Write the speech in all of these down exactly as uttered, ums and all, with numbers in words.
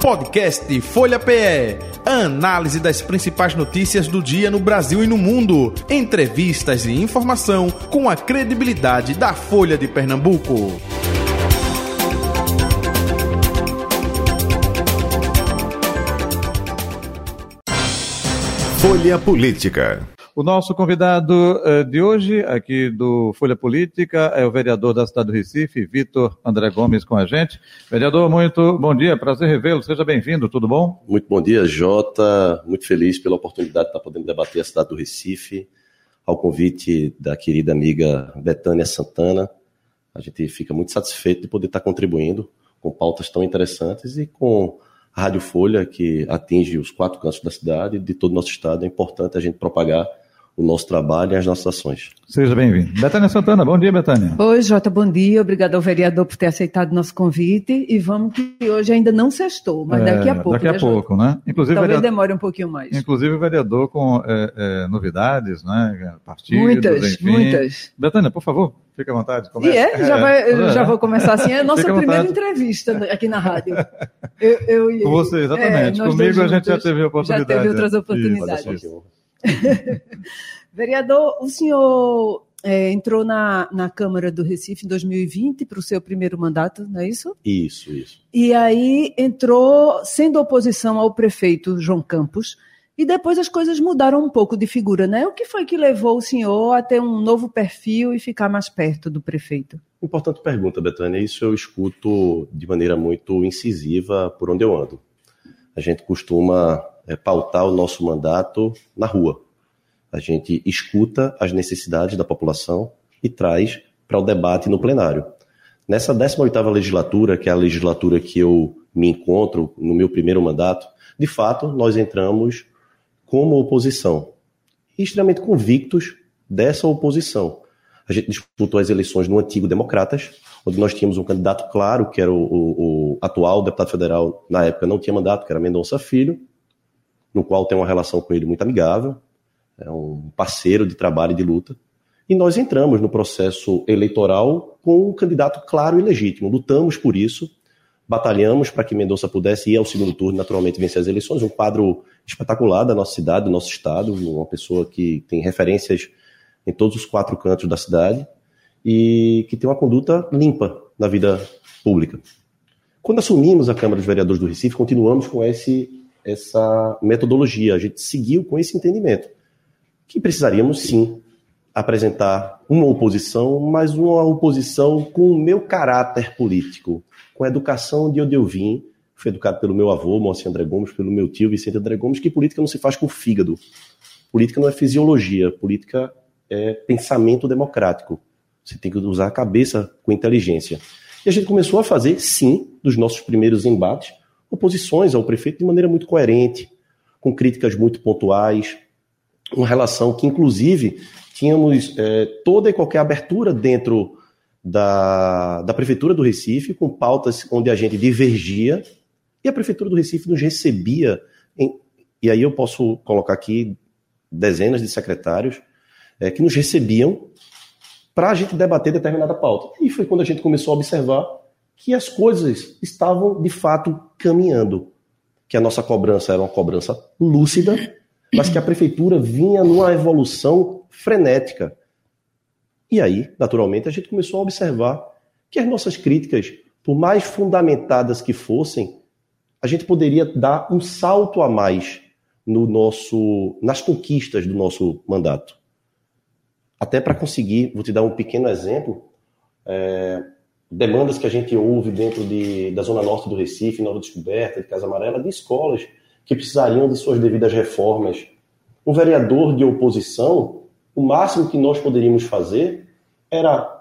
Podcast Folha P E. A análise das principais notícias do dia no Brasil e no mundo. Entrevistas e informação com a credibilidade da Folha de Pernambuco. Folha Política. O nosso convidado uh, de hoje, aqui do Folha Política, é o vereador da cidade do Recife, Vitor André Gomes, com a gente. Vereador, muito bom dia, prazer revê-lo, seja bem-vindo, tudo bom? Muito bom dia, Jota, muito feliz pela oportunidade de estar podendo debater a cidade do Recife, ao convite da querida amiga Betânia Santana. A gente fica muito satisfeito de poder estar contribuindo com pautas tão interessantes e com a Rádio Folha, que atinge os quatro cantos da cidade e de todo o nosso estado. É importante a gente propagar o nosso trabalho e as nossas ações. Seja bem-vindo. Betânia Santana, bom dia, Betânia. Oi, Jota, bom dia. Obrigado ao vereador por ter aceitado o nosso convite. E vamos que hoje ainda não sextou, mas é, daqui a pouco. Daqui a né, pouco, Jota? né? Inclusive, Talvez vereador... demore um pouquinho mais. Inclusive o vereador com é, é, novidades, né? Partidos, muitas, enfim. Muitas. Betânia, por favor, fique à vontade. Comece. E é, já, vai, eu é. já vou começar assim. É a nossa primeira entrevista aqui na rádio. Eu, eu, com você, exatamente. É, Comigo a gente já teve a oportunidade. Já teve outras oportunidades. Isso, Vereador, o senhor é, entrou na, na Câmara do Recife em dois mil e vinte para o seu primeiro mandato, não é isso? Isso, isso. E aí entrou sendo oposição ao prefeito João Campos, e depois as coisas mudaram um pouco de figura, né? O que foi que levou o senhor a ter um novo perfil e ficar mais perto do prefeito? Importante pergunta, Betânia. Isso eu escuto de maneira muito incisiva por onde eu ando. A gente costuma é, pautar o nosso mandato na rua. A gente escuta as necessidades da população e traz para o debate no plenário. Nessa décima oitava legislatura, que é a legislatura que eu me encontro no meu primeiro mandato, de fato, nós entramos como oposição, e extremamente convictos dessa oposição. A gente disputou as eleições no antigo Democratas, onde nós tínhamos um candidato claro, que era o, o, o atual deputado federal, na época não tinha mandato, que era Mendonça Filho, no qual tem uma relação com ele muito amigável, é um parceiro de trabalho e de luta. E nós entramos no processo eleitoral com um candidato claro e legítimo. Lutamos por isso, batalhamos para que Mendonça pudesse ir ao segundo turno e naturalmente vencer as eleições. Um quadro espetacular da nossa cidade, do nosso estado, uma pessoa que tem referências em todos os quatro cantos da cidade e que tem uma conduta limpa na vida pública. Quando assumimos a Câmara dos Vereadores do Recife, continuamos com esse, essa metodologia. A gente seguiu com esse entendimento, que precisaríamos, sim, apresentar uma oposição, mas uma oposição com o meu caráter político, com a educação de onde eu vim. Fui educado pelo meu avô, Moacir André Gomes, pelo meu tio, Vicente André Gomes, que política não se faz com fígado. Política não é fisiologia, política é pensamento democrático. Você tem que usar a cabeça com inteligência. E a gente começou a fazer, sim, dos nossos primeiros embates, oposições ao prefeito de maneira muito coerente, com críticas muito pontuais, uma relação que, inclusive, tínhamos é, toda e qualquer abertura dentro da, da Prefeitura do Recife, com pautas onde a gente divergia, e a Prefeitura do Recife nos recebia, em, e aí eu posso colocar aqui dezenas de secretários é, que nos recebiam para a gente debater determinada pauta. E foi quando a gente começou a observar que as coisas estavam, de fato, caminhando, que a nossa cobrança era uma cobrança lúcida, mas que a prefeitura vinha numa evolução frenética. E aí, naturalmente, a gente começou a observar que as nossas críticas, por mais fundamentadas que fossem, a gente poderia dar um salto a mais no nosso, nas conquistas do nosso mandato. Até para conseguir, vou te dar um pequeno exemplo, é, demandas que a gente ouve dentro de, da Zona Norte do Recife, Nova Descoberta, de Casa Amarela, de escolas que precisariam de suas devidas reformas. Um vereador de oposição, o máximo que nós poderíamos fazer era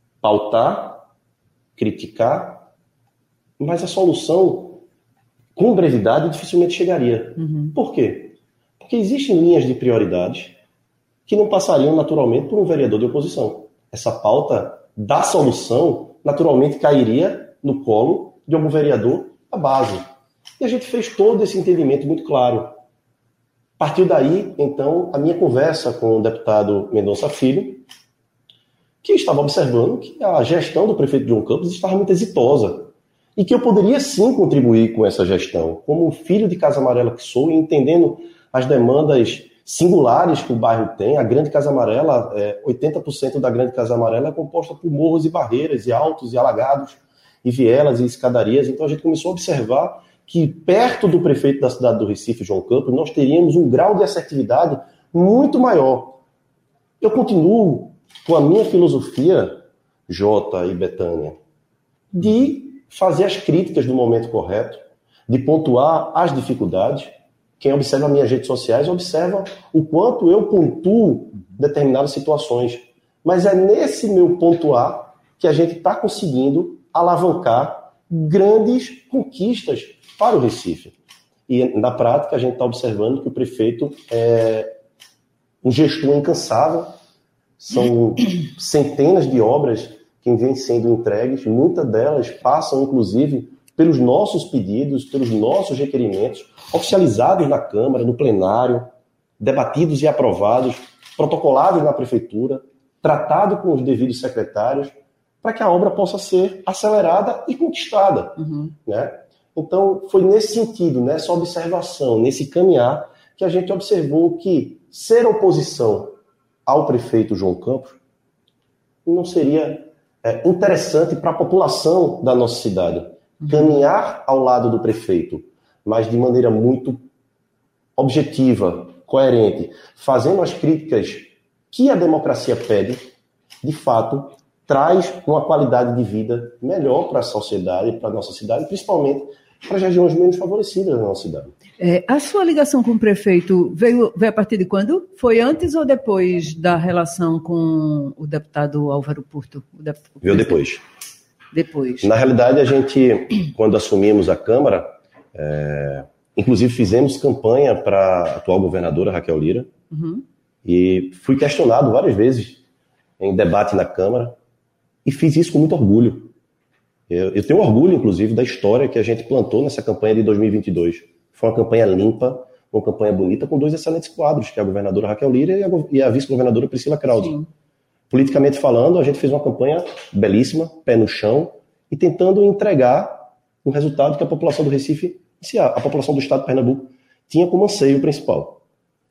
pautar, criticar, mas a solução, com brevidade, dificilmente chegaria. Uhum. Por quê? Porque existem linhas de prioridades que não passariam naturalmente por um vereador de oposição. Essa pauta da solução naturalmente cairia no colo de algum vereador da base. E a gente fez todo esse entendimento muito claro. Partiu daí, então, a minha conversa com o deputado Mendonça Filho, que estava observando que a gestão do prefeito João Campos estava muito exitosa. e que eu poderia sim contribuir com essa gestão, como filho de Casa Amarela que sou, e entendendo as demandas singulares que o bairro tem. A Grande Casa Amarela, é, oitenta por cento da Grande Casa Amarela é composta por morros e barreiras, e altos e alagados, e vielas e escadarias. Então a gente começou a observar que perto do prefeito da cidade do Recife, João Campos, nós teríamos um grau de assertividade muito maior. Eu continuo com a minha filosofia, Jota e Betânia, de fazer as críticas no momento correto, de pontuar as dificuldades. Quem observa minhas redes sociais observa o quanto eu pontuo determinadas situações. Mas é nesse meu pontuar que a gente está conseguindo alavancar grandes conquistas para o Recife. E na prática a gente está observando que o prefeito é um gestor incansável. São centenas de obras que vêm sendo entregues, muitas delas passam inclusive pelos nossos pedidos, pelos nossos requerimentos, oficializados na Câmara, no plenário, debatidos e aprovados, protocolados na Prefeitura, tratados com os devidos secretários, para que a obra possa ser acelerada e conquistada. Uhum. Né? Então, foi nesse sentido, nessa observação, nesse caminhar, que a gente observou que ser oposição ao prefeito João Campos não seria é, interessante para a população da nossa cidade. Caminhar ao lado do prefeito, mas de maneira muito objetiva, coerente, fazendo as críticas que a democracia pede, de fato, traz uma qualidade de vida melhor para a sociedade, para a nossa cidade, principalmente para as regiões menos favorecidas da nossa cidade. É, a sua ligação com o prefeito veio, veio a partir de quando? Foi antes ou depois da relação com o deputado Álvaro Porto? O de... Veio depois. Depois. Na realidade, a gente, quando assumimos a Câmara, é, inclusive fizemos campanha para a atual governadora Raquel Lira, uhum. e fui questionado várias vezes em debate na Câmara, e fiz isso com muito orgulho. Eu, eu tenho orgulho, inclusive, da história que a gente plantou nessa campanha de dois mil e vinte e dois. Foi uma campanha limpa, uma campanha bonita, com dois excelentes quadros, que é a governadora Raquel Lira e a, e a vice-governadora Priscila Krause. Sim. Politicamente falando, a gente fez uma campanha belíssima, pé no chão, e tentando entregar um resultado que a população do Recife, a população do estado de Pernambuco, tinha como anseio principal.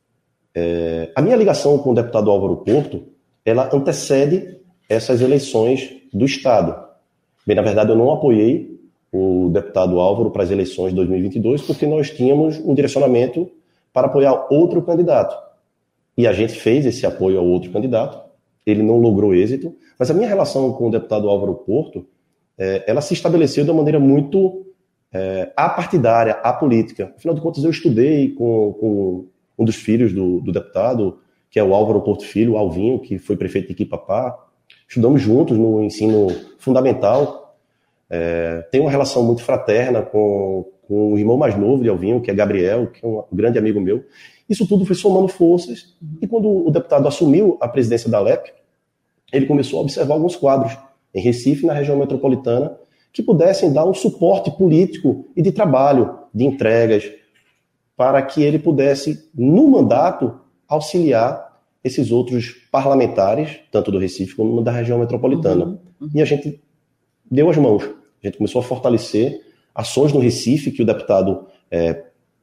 É, a minha ligação com o deputado Álvaro Porto, ela antecede essas eleições do estado. Bem, na verdade, eu não apoiei o deputado Álvaro para as eleições de dois mil e vinte e dois, porque nós tínhamos um direcionamento para apoiar outro candidato. E a gente fez esse apoio ao outro candidato. Ele não logrou êxito, mas a minha relação com o deputado Álvaro Porto, é, ela se estabeleceu de uma maneira muito é, apartidária, apolítica. Afinal de contas, eu estudei com, com um dos filhos do, do deputado, que é o Álvaro Porto Filho, o Alvinho, que foi prefeito de Iquipapá. Estudamos juntos no ensino fundamental. É, tenho uma relação muito fraterna com, com o irmão mais novo de Alvinho, que é Gabriel, que é um grande amigo meu. Isso tudo foi somando forças, e quando o deputado assumiu a presidência da Alep, ele começou a observar alguns quadros em Recife, na região metropolitana, que pudessem dar um suporte político e de trabalho, de entregas, para que ele pudesse, no mandato, auxiliar esses outros parlamentares, tanto do Recife como da região metropolitana. Uhum, uhum. E a gente deu as mãos. A gente começou a fortalecer ações no Recife, que o deputado é,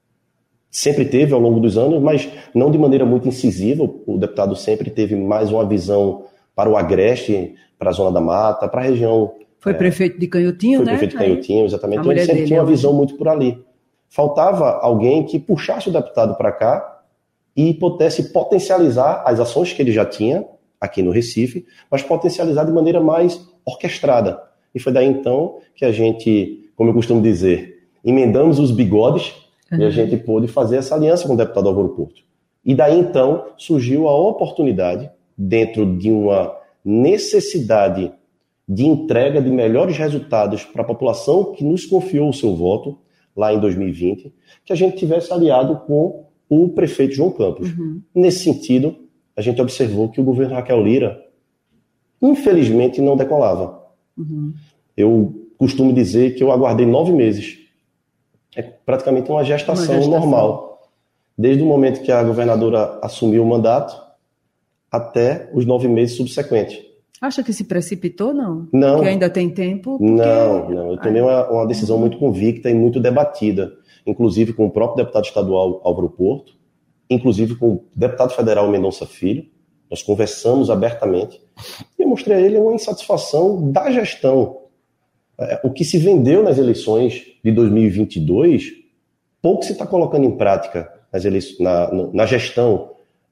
sempre teve ao longo dos anos, mas não de maneira muito incisiva. O deputado sempre teve mais uma visão para o Agreste, para a Zona da Mata, para a região... Foi é, prefeito de Canhotinho, foi né? Foi prefeito de Canhotinho, exatamente. Então ele sempre dele, tinha uma visão muito por ali. Faltava alguém que puxasse o deputado para cá e pudesse potencializar as ações que ele já tinha aqui no Recife, mas potencializar de maneira mais orquestrada. E foi daí então que a gente, como eu costumo dizer, emendamos os bigodes, uhum. e a gente pôde fazer essa aliança com o deputado Álvaro Porto. E daí então surgiu a oportunidade, dentro de uma necessidade de entrega de melhores resultados para a população que nos confiou o seu voto, lá em dois mil e vinte, que a gente tivesse aliado com o prefeito João Campos. Uhum. Nesse sentido, a gente observou que o governo Raquel Lira, infelizmente, não decolava. Uhum. Eu costumo dizer que eu aguardei nove meses. É praticamente uma gestação, uma gestação normal. Desde o momento que a governadora assumiu o mandato até os nove meses subsequentes. Acha que se precipitou, não? Não. Que ainda tem tempo? Porque... Não, não. Eu tomei uma, uma decisão muito convicta e muito debatida, inclusive com o próprio deputado estadual Álvaro Porto, inclusive com o deputado federal Mendonça Filho. Nós conversamos abertamente e eu mostrei a ele uma insatisfação da gestão. O que se vendeu nas eleições de dois mil e vinte e dois, pouco se está colocando em prática nas eleições, na, na gestão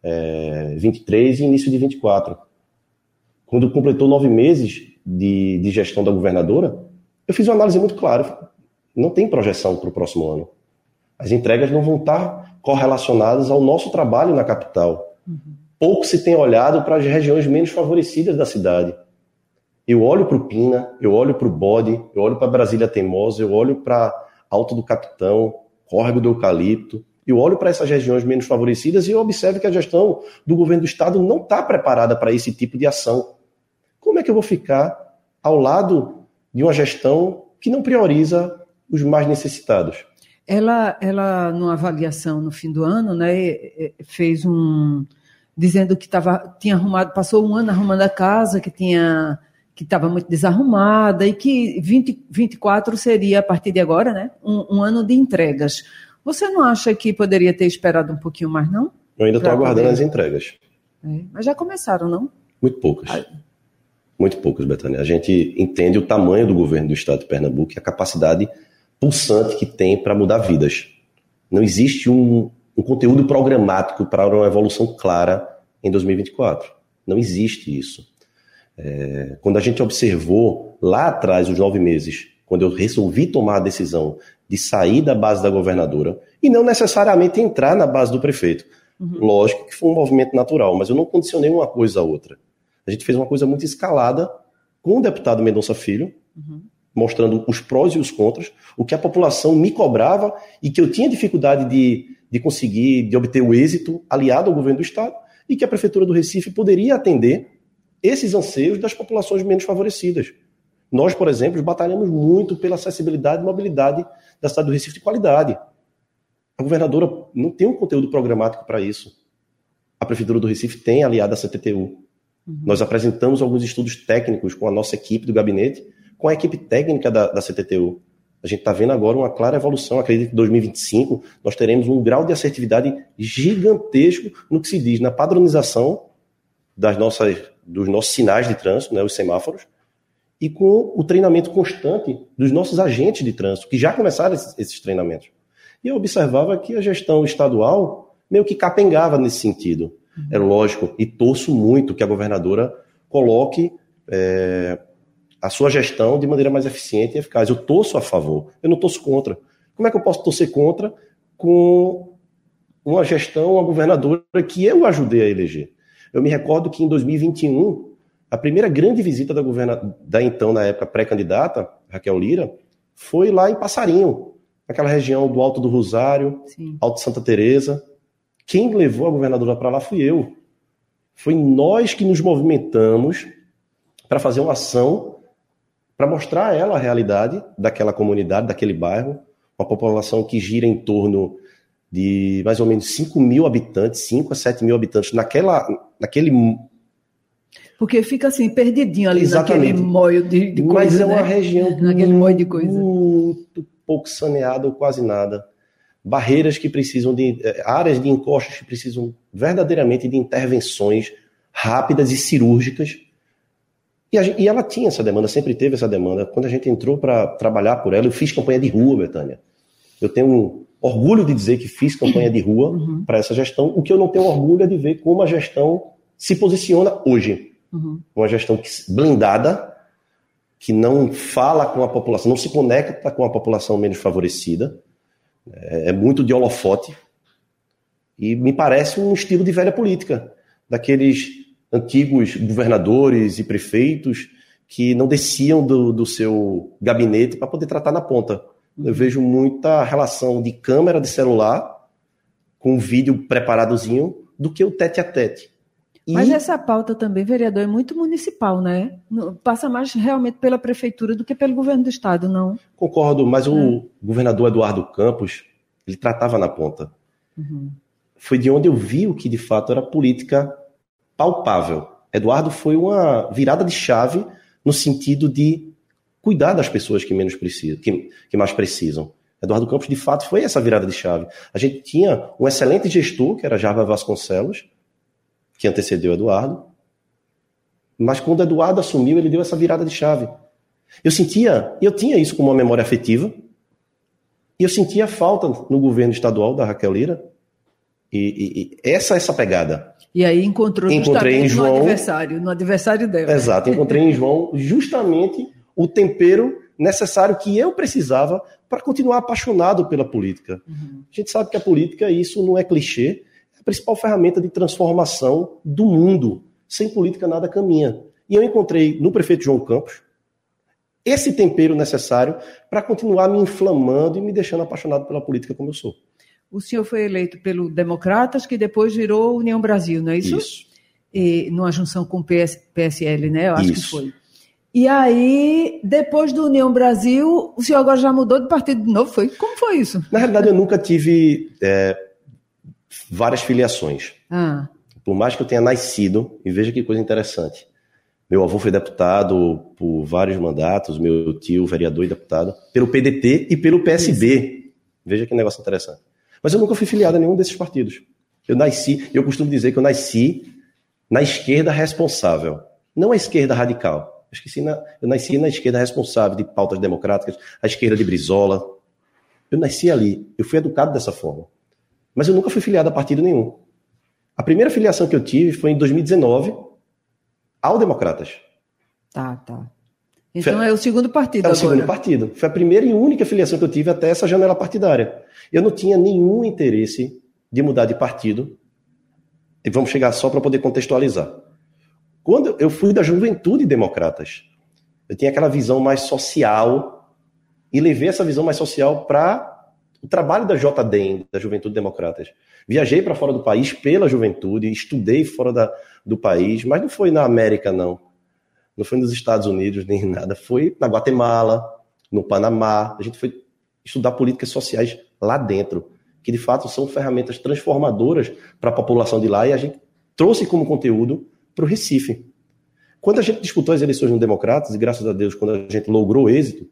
é, vinte e três e início de vinte e quatro. Quando completou nove meses de, de gestão da governadora, eu fiz uma análise muito clara. Não tem projeção para o próximo ano. As entregas não vão estar correlacionadas ao nosso trabalho na capital. Uhum. Pouco se tem olhado para as regiões menos favorecidas da cidade. Eu olho para o Pina, eu olho para o Bode, eu olho para Brasília Teimosa, eu olho para Alto do Capitão, Córrego do Eucalipto, eu olho para essas regiões menos favorecidas e eu observo que a gestão do governo do estado não está preparada para esse tipo de ação. Como é que eu vou ficar ao lado de uma gestão que não prioriza os mais necessitados? Ela, ela numa avaliação no fim do ano, né, fez um... dizendo que tava, tinha arrumado, passou um ano arrumando a casa, que tinha... que estava muito desarrumada e que vinte, vinte e quatro seria, a partir de agora, né, um, um ano de entregas. Você não acha que poderia ter esperado um pouquinho mais, não? Eu ainda estou aguardando poder... as entregas. É, mas já começaram, não? Muito poucas. Ah. Muito poucas, Betânia. A gente entende o tamanho do governo do estado de Pernambuco e a capacidade pulsante que tem para mudar vidas. Não existe um, um conteúdo programático para uma evolução clara em dois mil e vinte e quatro. Não existe isso. É, quando a gente observou lá atrás, os nove meses, quando eu resolvi tomar a decisão de sair da base da governadora e não necessariamente entrar na base do prefeito. Uhum. Lógico que foi um movimento natural, mas eu não condicionei uma coisa a outra. A gente fez uma coisa muito escalada com o deputado Mendonça Filho, uhum. mostrando os prós e os contras, o que a população me cobrava e que eu tinha dificuldade de, de conseguir, de obter o êxito aliado ao governo do estado e que a Prefeitura do Recife poderia atender esses anseios das populações menos favorecidas. Nós, por exemplo, batalhamos muito pela acessibilidade e mobilidade da cidade do Recife de qualidade. A governadora não tem um conteúdo programático para isso. A Prefeitura do Recife tem aliada a C T T U. Uhum. Nós apresentamos alguns estudos técnicos com a nossa equipe do gabinete, com a equipe técnica da, da C T T U. A gente está vendo agora uma clara evolução. Acredito que em dois mil e vinte e cinco nós teremos um grau de assertividade gigantesco no que se diz na padronização das nossas, dos nossos sinais de trânsito, né, os semáforos, e com o treinamento constante dos nossos agentes de trânsito, que já começaram esses, esses treinamentos. E eu observava que a gestão estadual meio que capengava nesse sentido. Uhum. É lógico, e torço muito que a governadora coloque é, a sua gestão de maneira mais eficiente e eficaz. Eu torço a favor, eu não torço contra. Como é que eu posso torcer contra com uma gestão, uma governadora que eu ajudei a eleger? Eu me recordo que em dois mil e vinte e um, a primeira grande visita da, governa... da então, na época, pré-candidata, Raquel Lira, foi lá em Passarinho, naquela região do Alto do Rosário, Sim. Alto de Santa Teresa. Quem levou a governadora para lá fui eu. Foi nós que nos movimentamos para fazer uma ação para mostrar a ela a realidade daquela comunidade, daquele bairro, uma população que gira em torno de mais ou menos cinco mil habitantes, cinco a sete mil habitantes, naquela, naquele... Porque fica assim, perdidinho ali Exatamente. naquele moio de, de coisa, Mas é uma né? região naquele muito, moio de coisa. muito pouco saneada ou quase nada. Barreiras que precisam de... áreas de encostas que precisam verdadeiramente de intervenções rápidas e cirúrgicas. E, a, e ela tinha essa demanda, sempre teve essa demanda. Quando a gente entrou para trabalhar por ela, eu fiz campanha de rua, Betânia. Eu tenho um orgulho de dizer que fiz campanha de rua uhum. para essa gestão. O que eu não tenho orgulho é de ver como a gestão se posiciona hoje. Uhum. Uma gestão que, blindada, que não fala com a população, não se conecta com a população menos favorecida. É, é muito de holofote. E me parece um estilo de velha política, daqueles antigos governadores e prefeitos que não desciam do, do seu gabinete para poder tratar na ponta. Eu vejo muita relação de câmera de celular com um vídeo preparadozinho do que o tete a tete. E... Mas essa pauta também, vereador, é muito municipal, né? Passa mais realmente pela prefeitura do que pelo governo do estado, não? Concordo, mas é. o governador Eduardo Campos, ele tratava na ponta. Uhum. Foi de onde eu vi o que de fato era política palpável. Eduardo foi uma virada de chave no sentido de cuidar das pessoas que, menos precisam, que, que mais precisam. Eduardo Campos, de fato, foi essa virada de chave. A gente tinha um excelente gestor, que era Jarva Vasconcelos, que antecedeu Eduardo, mas quando Eduardo assumiu, ele deu essa virada de chave. Eu sentia, eu tinha isso como uma memória afetiva, e eu sentia falta no governo estadual da Raquel Lira, e, e, e essa essa pegada. E aí encontrou encontrei justamente em João, no adversário, no adversário dela. Exato, encontrei em João justamente o tempero necessário que eu precisava para continuar apaixonado pela política. Uhum. A gente sabe que a política, isso não é clichê, é a principal ferramenta de transformação do mundo. Sem política nada caminha. E eu encontrei no prefeito João Campos esse tempero necessário para continuar me inflamando e me deixando apaixonado pela política como eu sou. O senhor foi eleito pelo Democratas, que depois virou União Brasil, não é isso? Isso. E, numa junção com o P S, P S L, né? Eu acho isso. que foi. E aí, depois do União Brasil, o senhor agora já mudou de partido de novo, foi? Como foi isso? Na realidade, eu nunca tive é, várias filiações. Ah. Por mais que eu tenha nascido, e veja que coisa interessante. Meu avô foi deputado por vários mandatos, meu tio, vereador e deputado, pelo P D T e pelo P S B. Isso. Veja que negócio interessante. Mas eu nunca fui filiado a nenhum desses partidos. Eu nasci, eu costumo dizer que eu nasci na esquerda responsável, não a esquerda radical. Eu, esqueci na, eu nasci na esquerda responsável de pautas democráticas, a esquerda de Brizola. Eu nasci ali, eu fui educado dessa forma. Mas eu nunca fui filiado a partido nenhum. A primeira filiação que eu tive foi em dois mil e dezenove ao Democratas. Tá, tá. Então foi, é o segundo partido agora. É o agora. segundo partido. Foi a primeira e única filiação que eu tive até essa janela partidária. Eu não tinha nenhum interesse de mudar de partido. E vamos chegar só para poder contextualizar. Quando eu fui da Juventude Democratas, eu tinha aquela visão mais social e levei essa visão mais social para o trabalho da J D E M, da Juventude Democratas. Viajei para fora do país pela juventude, estudei fora da, do país, mas não foi na América, não. Não foi nos Estados Unidos, nem nada. Foi na Guatemala, no Panamá. A gente foi estudar políticas sociais lá dentro, que de fato são ferramentas transformadoras para a população de lá, e a gente trouxe como conteúdo para o Recife. Quando a gente disputou as eleições no Democratas, e graças a Deus, quando a gente logrou êxito,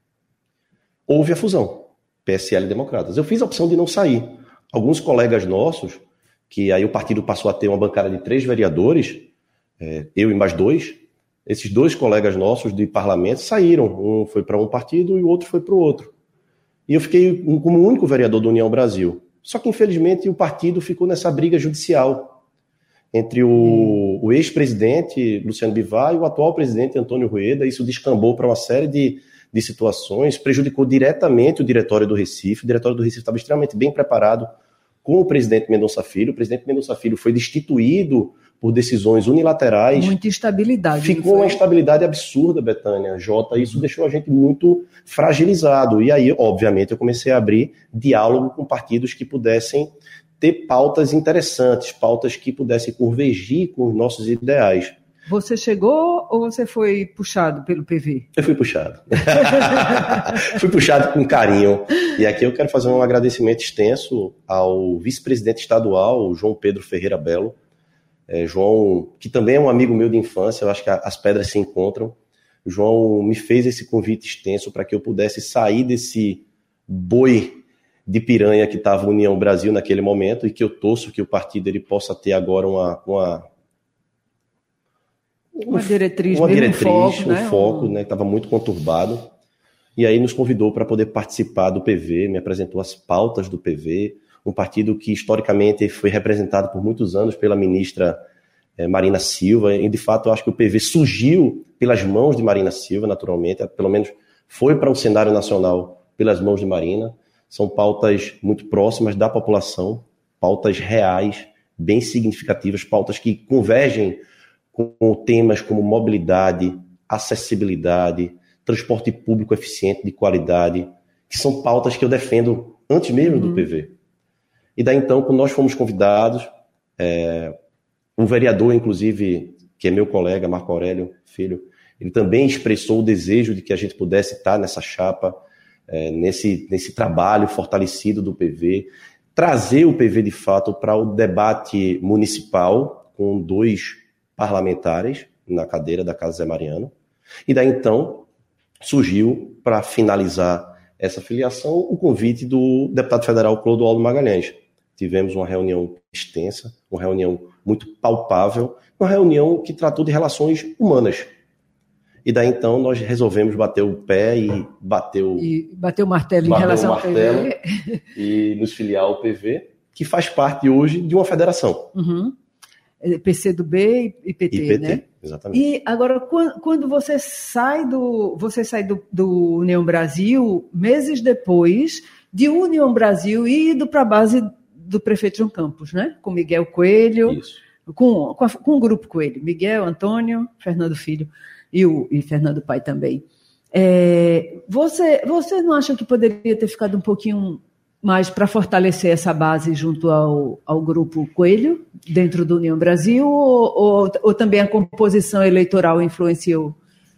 houve a fusão, P S L e Democratas. Eu fiz a opção de não sair. Alguns colegas nossos, que aí o partido passou a ter uma bancada de três vereadores, é, eu e mais dois, esses dois colegas nossos de parlamento saíram. Um foi para um partido e o outro foi para o outro. E eu fiquei como o único vereador da União Brasil. Só que, infelizmente, o partido ficou nessa briga judicial entre o, o ex-presidente Luciano Bivar e o atual presidente Antônio Rueda. Isso descambou para uma série de, de situações, prejudicou diretamente o diretório do Recife. O diretório do Recife estava extremamente bem preparado com o presidente Mendonça Filho. O presidente Mendonça Filho foi destituído por decisões unilaterais. Muita instabilidade. Ficou uma instabilidade absurda, Betânia, Jota. Isso deixou a gente muito fragilizado. E aí, obviamente, eu comecei a abrir diálogo com partidos que pudessem ter pautas interessantes, pautas que pudessem convergir com os nossos ideais. Você chegou ou você foi puxado pelo P V? Eu fui puxado. Fui puxado com carinho. E aqui eu quero fazer um agradecimento extenso ao vice-presidente estadual, João Pedro Ferreira Belo. É, João, que também é um amigo meu de infância, eu acho que as pedras se encontram. O João me fez esse convite extenso para que eu pudesse sair desse boi de piranha que estava a União Brasil naquele momento, e que eu torço que o partido ele possa ter agora uma... uma Uma diretriz, uma mesmo, diretriz, um foco, um né? foco, né? Estava muito conturbado. E aí nos convidou para poder participar do P V, me apresentou as pautas do P V, um partido que historicamente foi representado por muitos anos pela ministra eh, Marina Silva, e de fato eu acho que o P V surgiu pelas mãos de Marina Silva, naturalmente, pelo menos foi para o cenário nacional pelas mãos de Marina. São pautas muito próximas da população, pautas reais, bem significativas, pautas que convergem com temas como mobilidade, acessibilidade, transporte público eficiente, de qualidade, que são pautas que eu defendo antes mesmo do P V. E daí então, quando nós fomos convidados, é, um vereador, inclusive, que é meu colega, Marco Aurélio Filho, ele também expressou o desejo de que a gente pudesse estar nessa chapa, é, nesse, nesse trabalho fortalecido do P V, trazer o P V de fato para o debate municipal, com dois parlamentares na cadeira da Casa Zé Mariano. E daí então surgiu, para finalizar essa filiação, o convite do deputado federal Clodoaldo Magalhães. Tivemos uma reunião extensa, uma reunião muito palpável, uma reunião que tratou de relações humanas. E daí então nós resolvemos bater o pé e bater o, e bater o martelo bater em relação o martelo ao P V. E nos filiar ao P V, que faz parte hoje de uma federação. Uhum. P C do B e P T, I P T, né? Exatamente. E agora, quando você sai do, você sai do, do União Brasil, meses depois, de União Brasil e indo para a base do prefeito João Campos, né? Com Miguel Coelho, Isso. Com, com, a, com o grupo Coelho, Miguel, Antônio, Fernando Filho e, o, e Fernando Pai também. É, você, você não acha que poderia ter ficado um pouquinho mais para fortalecer essa base junto ao, ao grupo Coelho, dentro do União Brasil, ou, ou, ou também a composição eleitoral influenciou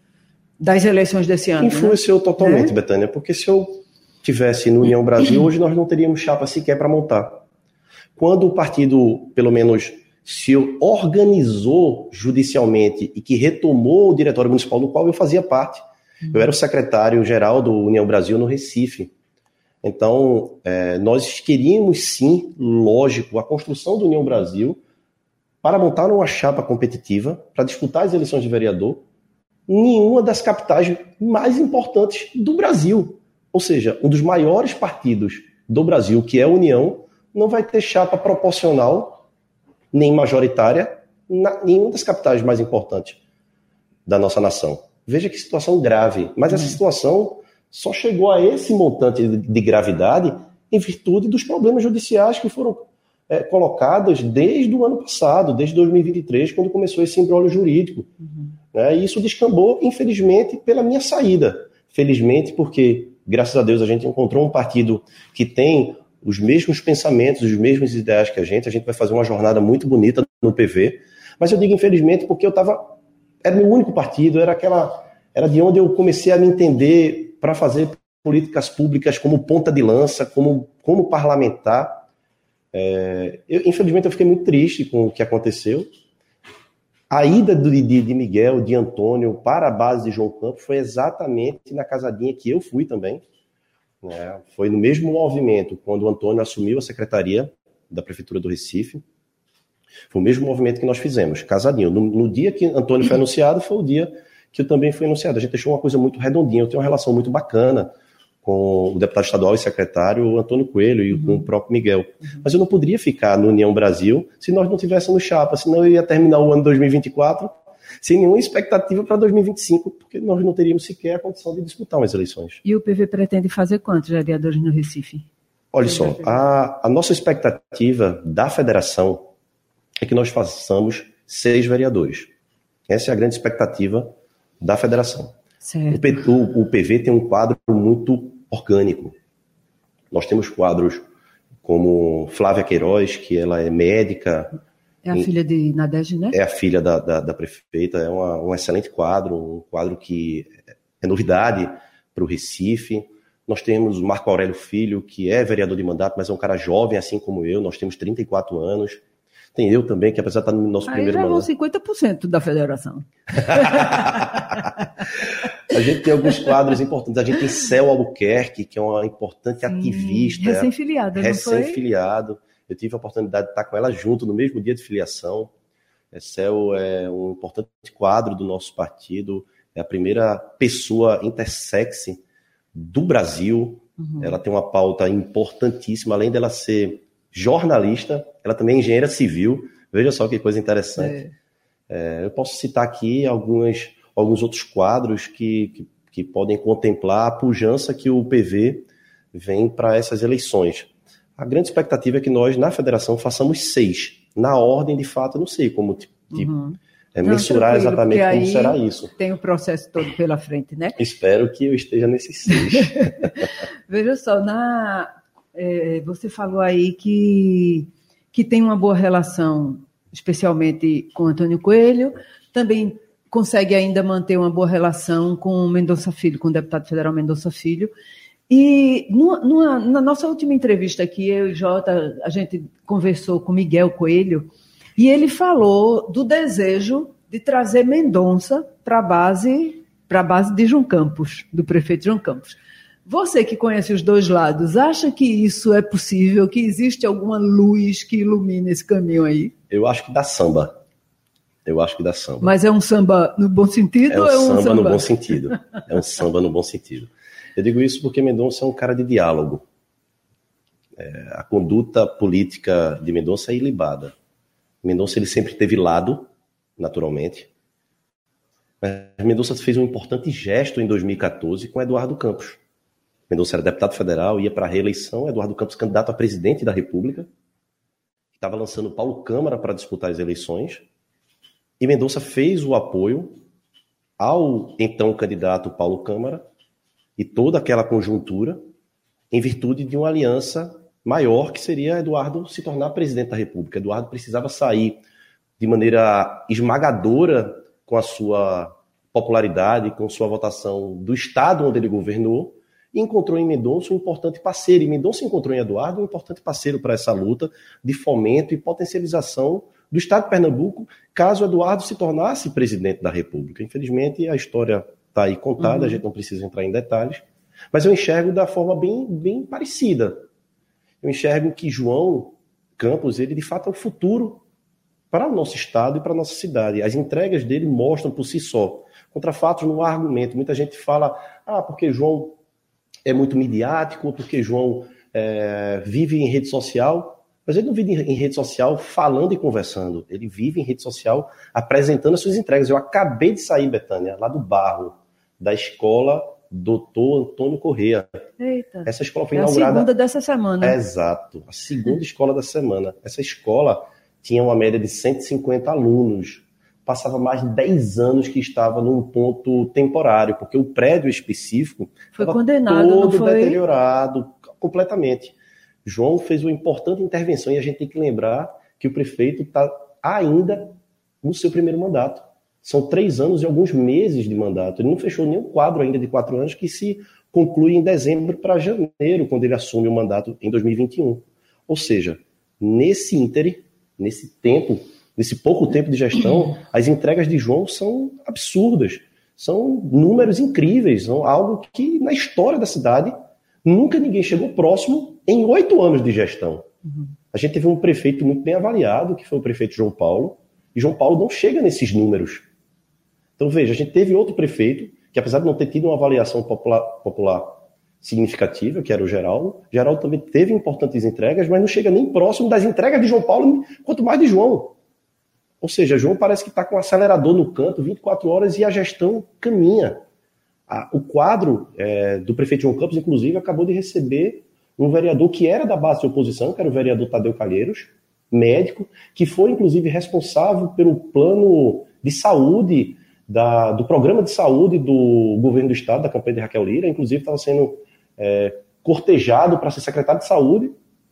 das eleições desse ano? Influenciou, né? Totalmente, é? Betânia, porque se eu tivesse no União Brasil, hoje nós não teríamos chapa sequer para montar. Quando o partido, pelo menos, se organizou judicialmente e que retomou o diretório municipal do qual eu fazia parte, hum. eu era o secretário-geral do União Brasil no Recife. Então, é, nós queríamos sim, lógico, a construção do União Brasil para montar uma chapa competitiva, para disputar as eleições de vereador, em nenhuma das capitais mais importantes do Brasil. Ou seja, um dos maiores partidos do Brasil, que é a União, não vai ter chapa proporcional, nem majoritária, em nenhuma das capitais mais importantes da nossa nação. Veja que situação grave, mas essa situação só chegou a esse montante de gravidade em virtude dos problemas judiciais que foram é, colocados desde o ano passado, desde dois mil e vinte e três, quando começou esse imbróglio jurídico. Uhum. Né? E isso descambou, infelizmente, pela minha saída. Felizmente, porque, graças a Deus, a gente encontrou um partido que tem os mesmos pensamentos, os mesmos ideais que a gente. A gente vai fazer uma jornada muito bonita no P V. Mas eu digo infelizmente porque eu estava... Era meu único partido, era, aquela, era de onde eu comecei a me entender para fazer políticas públicas como ponta de lança, como, como parlamentar. É, eu, infelizmente, eu fiquei muito triste com o que aconteceu. A ida de, de, de Miguel, de Antônio para a base de João Campos foi exatamente na casadinha que eu fui também. Né? Foi no mesmo movimento, quando o Antônio assumiu a secretaria da Prefeitura do Recife. Foi o mesmo movimento que nós fizemos, casadinho. No, no dia que Antônio foi anunciado, foi o dia que eu também fui anunciado. A gente deixou uma coisa muito redondinha. Eu tenho uma relação muito bacana com o deputado estadual e secretário Antônio Coelho e uhum. com o próprio Miguel. Uhum. Mas eu não poderia ficar no União Brasil se nós não tivéssemos chapa, senão eu ia terminar o ano dois mil e vinte e quatro sem nenhuma expectativa para dois mil e vinte e cinco, porque nós não teríamos sequer a condição de disputar umas eleições. E o P V pretende fazer quantos vereadores no Recife? Olha só, a, a nossa expectativa da federação é que nós façamos seis vereadores. Essa é a grande expectativa da federação. O, P, o, o P V tem um quadro muito orgânico. Nós temos quadros como Flávia Queiroz, que ela é médica. É a em, filha de Nadege, né? É a filha da, da, da prefeita, é uma, um excelente quadro, um quadro que é novidade para o Recife. Nós temos o Marco Aurélio Filho, que é vereador de mandato, mas é um cara jovem, assim como eu. Nós temos trinta e quatro anos. Tem eu também, que apesar de estar no nosso Aí primeiro já mandato... cinquenta por cento da federação. A gente tem alguns quadros importantes. A gente tem Céu Albuquerque, que é uma importante Sim, ativista. Recém-filiada, não foi? Recém-filiado. Eu tive a oportunidade de estar com ela junto no mesmo dia de filiação. Céu é um importante quadro do nosso partido. É a primeira pessoa intersex do Brasil. Uhum. Ela tem uma pauta importantíssima, além dela ser jornalista, ela também é engenheira civil. Veja só que coisa interessante. É. É, eu posso citar aqui algumas, alguns outros quadros que, que, que podem contemplar a pujança que o P V vem para essas eleições. A grande expectativa é que nós, na federação, façamos seis. Na ordem, de fato, eu não sei como tipo, uhum. é, não, mensurar exatamente como será isso. Tem o processo todo pela frente, né? Espero que eu esteja nesses seis. Veja só, na... É, você falou aí que, que tem uma boa relação, especialmente com Antônio Coelho, também consegue ainda manter uma boa relação com o Mendonça Filho, com o deputado federal Mendonça Filho. E numa, numa, na nossa última entrevista aqui, eu e Jota, a gente conversou com Miguel Coelho, E ele falou do desejo de trazer Mendonça para a base, para a base de João Campos, do prefeito João Campos. Você que conhece os dois lados, acha que isso é possível, que existe alguma luz que ilumine esse caminho aí? Eu acho que dá samba. Eu acho que dá samba. Mas é um samba no bom sentido é um ou é um samba? samba no bom sentido. É um samba no bom sentido. Eu digo isso porque Mendonça é um cara de diálogo. É, a conduta política de Mendonça é ilibada. Mendonça ele sempre teve lado, naturalmente. Mas Mendonça fez um importante gesto em dois mil e catorze com Eduardo Campos. Mendonça era deputado federal, ia para a reeleição, Eduardo Campos candidato a presidente da República, estava lançando Paulo Câmara para disputar as eleições, e Mendonça fez o apoio ao então candidato Paulo Câmara e toda aquela conjuntura em virtude de uma aliança maior que seria Eduardo se tornar presidente da República. Eduardo precisava sair de maneira esmagadora com a sua popularidade, com sua votação do estado onde ele governou, e encontrou em Mendonça um importante parceiro. E Mendonça encontrou em Eduardo um importante parceiro para essa luta de fomento e potencialização do estado de Pernambuco, caso Eduardo se tornasse presidente da República. Infelizmente, a história está aí contada, uhum. A gente não precisa entrar em detalhes, mas eu enxergo da forma bem, bem parecida. Eu enxergo que João Campos, ele de fato é o futuro para o nosso estado e para a nossa cidade. As entregas dele mostram por si só. Contra fatos não há argumento. Muita gente fala, ah, porque João é muito midiático, porque João é, vive em rede social. Mas ele não vive em rede social falando e conversando. Ele vive em rede social apresentando as suas entregas. Eu acabei de sair, Betânia, lá do Barro, da escola doutor Antônio Corrêa. Eita, essa escola foi é inaugurada... a segunda dessa semana. É, exato, a segunda escola da semana. Essa escola tinha uma média de cento e cinquenta alunos. Passava mais de dez anos que estava num ponto temporário, porque o prédio específico foi condenado, todo não foi? deteriorado completamente. João fez uma importante intervenção e a gente tem que lembrar que o prefeito está ainda no seu primeiro mandato. São três anos e alguns meses de mandato. Ele não fechou nenhum quadro ainda de quatro anos que se conclui em dezembro para janeiro, quando ele assume o mandato em dois mil e vinte e um. Ou seja, nesse íntere, nesse tempo, nesse pouco tempo de gestão, as entregas de João são absurdas. São números incríveis, são algo que na história da cidade nunca ninguém chegou próximo em oito anos de gestão. Uhum. A gente teve um prefeito muito bem avaliado, que foi o prefeito João Paulo, e João Paulo não chega nesses números. Então, veja, a gente teve outro prefeito, que apesar de não ter tido uma avaliação popular, popular significativa, que era o Geraldo, Geraldo também teve importantes entregas, mas não chega nem próximo das entregas de João Paulo, quanto mais de João. Ou seja, João parece que está com um acelerador no canto vinte e quatro horas e a gestão caminha. Ah, o quadro é, do prefeito João Campos, inclusive, acabou de receber um vereador que era da base de oposição, que era o vereador Tadeu Calheiros, médico, que foi, inclusive, responsável pelo plano de saúde, da, do programa de saúde do governo do estado, da campanha de Raquel Lira, inclusive estava sendo é, cortejado para ser secretário de saúde,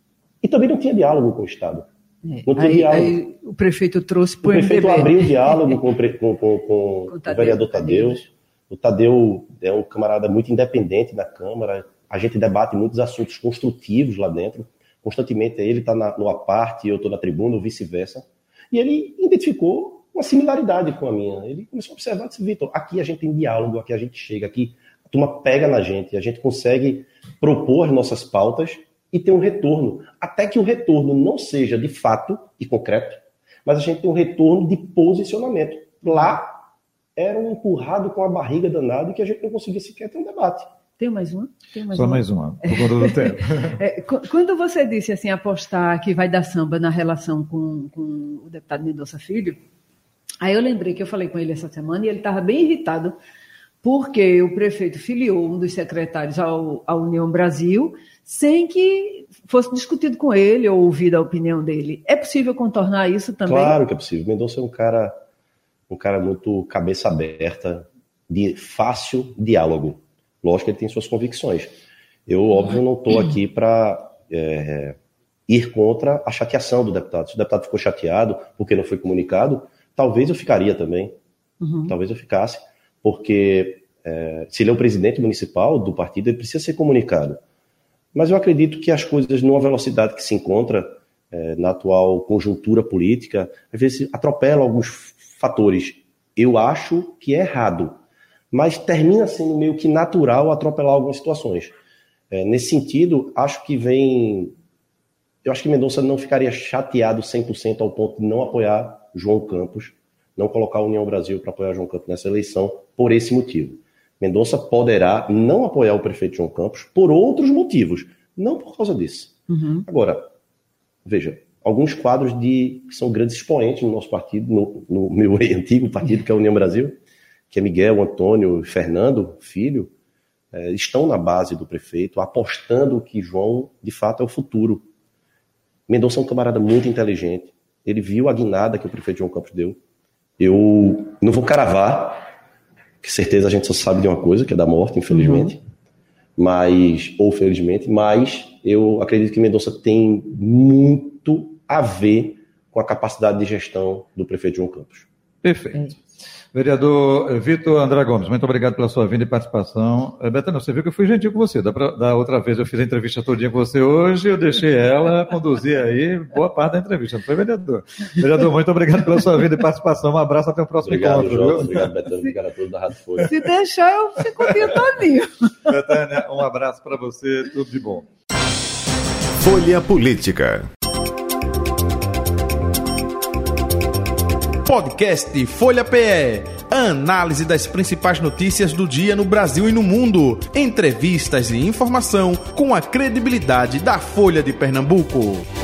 e também não tinha diálogo com o estado. É, não tinha aí, diálogo. Aí o prefeito trouxe para o o prefeito abriu o diálogo com, com, com, com, com o vereador Tadeu. O Tadeu é um camarada muito independente na Câmara, a gente debate muitos assuntos construtivos lá dentro, constantemente ele está no aparte, eu estou na tribuna, ou vice-versa, e ele identificou uma similaridade com a minha. Ele começou a observar e disse, Vitor, aqui a gente tem diálogo, aqui a gente chega, aqui a turma pega na gente, a gente consegue propor as nossas pautas e ter um retorno, até que o retorno não seja de fato e concreto, mas a gente tem um retorno de posicionamento. Lá era um empurrado com a barriga danado que a gente não conseguia sequer ter um debate. Tem mais uma? Tem mais Só uma? mais uma, por conta do tempo. É, quando você disse assim, apostar que vai dar samba na relação com, com o deputado Mendonça Filho, aí eu lembrei que eu falei com ele essa semana e ele estava bem irritado porque o prefeito filiou um dos secretários ao, à União Brasil sem que fosse discutido com ele ou ouvido a opinião dele. É possível contornar isso também? Claro que é possível. Mendonça é um cara, um cara muito cabeça aberta, de fácil diálogo. Lógico que ele tem suas convicções. Eu, óbvio, não estou aqui para é, ir contra a chateação do deputado. Se o deputado ficou chateado porque não foi comunicado, talvez eu ficaria também. Uhum. Talvez eu ficasse. Porque é, se ele é o presidente municipal do partido, ele precisa ser comunicado. Mas eu acredito que as coisas, numa velocidade que se encontra, é, na atual conjuntura política, às vezes atropela alguns fatores. Eu acho que é errado, mas termina sendo meio que natural atropelar algumas situações. É, nesse sentido, acho que vem... Eu acho que Mendonça não ficaria chateado cem por cento ao ponto de não apoiar João Campos, não colocar a União Brasil para apoiar João Campos nessa eleição, por esse motivo. Mendonça poderá não apoiar o prefeito João Campos por outros motivos, não por causa disso. Uhum. Agora, veja, alguns quadros de, que são grandes expoentes no nosso partido, no, no meu antigo partido, que é a União Brasil, que é Miguel, Antônio, Fernando, filho, é, estão na base do prefeito, apostando que João, de fato, é o futuro. Mendonça é um camarada muito inteligente. Ele viu a guinada que o prefeito João Campos deu. Eu não vou cravar, que certeza a gente só sabe de uma coisa, que é da morte, infelizmente. Uhum. Mas, ou felizmente, mas eu acredito que Mendonça tem muito a ver com a capacidade de gestão do prefeito João Campos. Perfeito. Vereador Vitor André Gomes, muito obrigado pela sua vinda e participação. Betânia, você viu que eu fui gentil com você. Da, da outra vez eu fiz a entrevista todinha com você hoje, eu deixei ela conduzir aí boa parte da entrevista, não foi, vereador? Vereador, muito obrigado pela sua vinda e participação. Um abraço, até o próximo obrigado, encontro. João, obrigado, Betânia, obrigado a todos da Rádio Folha. Se deixar, eu fico o dia todinho. Betânia, um abraço para você, tudo de bom. Folha Política. Podcast Folha P E. Análise das principais notícias do dia no Brasil e no mundo. Entrevistas e informação com a credibilidade da Folha de Pernambuco.